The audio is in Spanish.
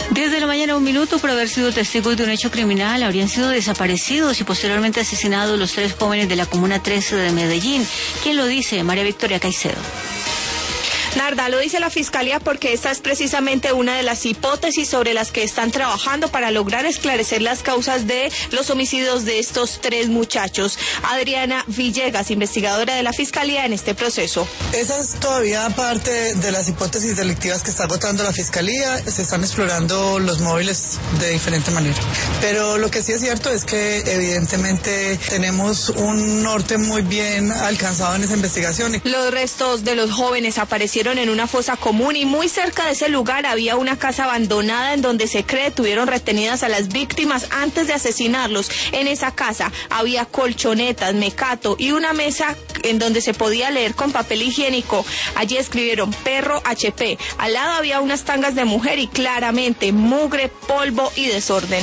Desde la mañana, 1 minuto. Por haber sido testigos de un hecho criminal, habrían sido desaparecidos y posteriormente asesinados los 3 jóvenes de la Comuna 13 de Medellín. ¿Quién lo dice? María Victoria Caicedo. Narda, lo dice la Fiscalía porque esta es precisamente una de las hipótesis sobre las que están trabajando para lograr esclarecer las causas de los homicidios de estos 3 muchachos. Adriana Villegas, investigadora de la Fiscalía en este proceso. Esa es todavía parte de las hipótesis delictivas que está agotando la Fiscalía. Se están explorando los móviles de diferente manera. Pero lo que sí es cierto es que evidentemente tenemos un norte muy bien alcanzado en esa investigación. Los restos de los jóvenes aparecieron en una fosa común y muy cerca de ese lugar había una casa abandonada en donde se cree tuvieron retenidas a las víctimas antes de asesinarlos. En esa casa había colchonetas, mecato y una mesa en donde se podía leer con papel higiénico. Allí escribieron perro HP. Al lado había unas tangas de mujer y claramente mugre, polvo y desorden.